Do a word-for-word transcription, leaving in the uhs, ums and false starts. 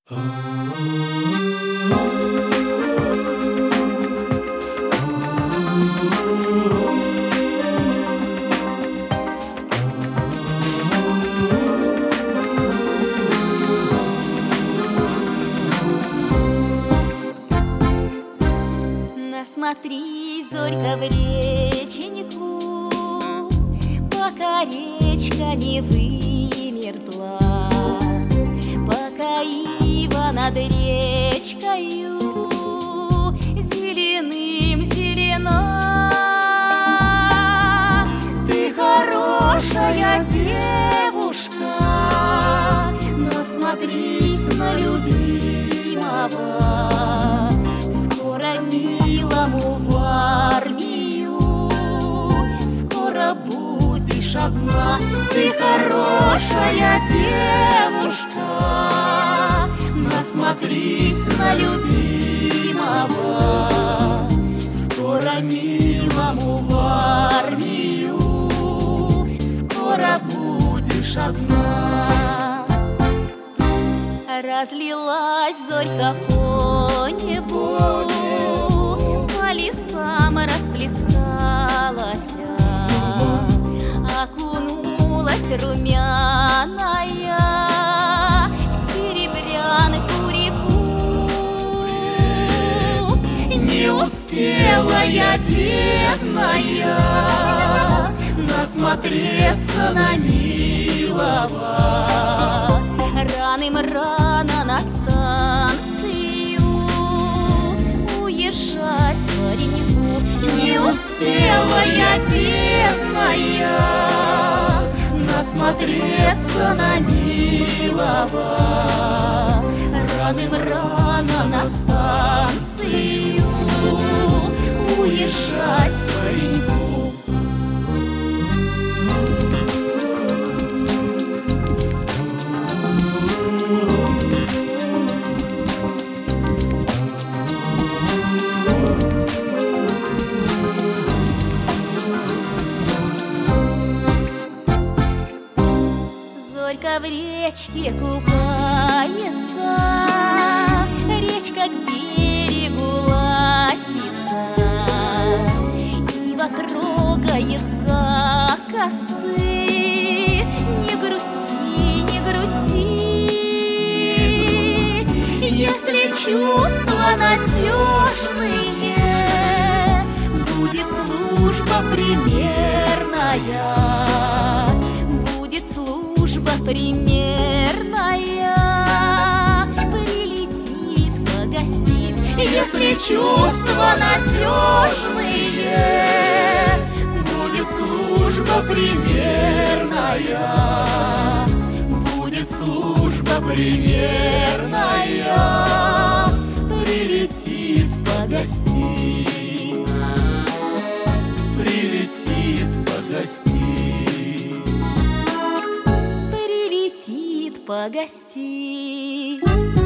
Насмотри, зорька, в реченьку, пока речка не вымерзла, пока ива над речкою зеленым зелена. Ты хорошая девушка, насмотрись на любимого. Скоро милому в армию, скоро будешь одна. Ты хорошая девушка, насмотрись на любимого. Скоро милому в армию, скоро будешь одна. Разлилась зорька по небу, по лесам расплескалась, окунулась румяная в серебрянку реку. Не успела я, бедная, насмотреться на милого. Раным рано на станцию уезжать пареньку. Не успела я, бедная, насмотреться на милого. Раным рано на станцию уезжать пареньку. Зорька в речке купается, речка к берегу ластится, ива трогается косы. Не грусти, не грусти, если чувства надежные, будет служба примерная. Служба примерная прилетит погостить. Если чувства надежные, будет служба примерная. Будет служба примерная прилетит погостить. Прилетит погостить. Погостить.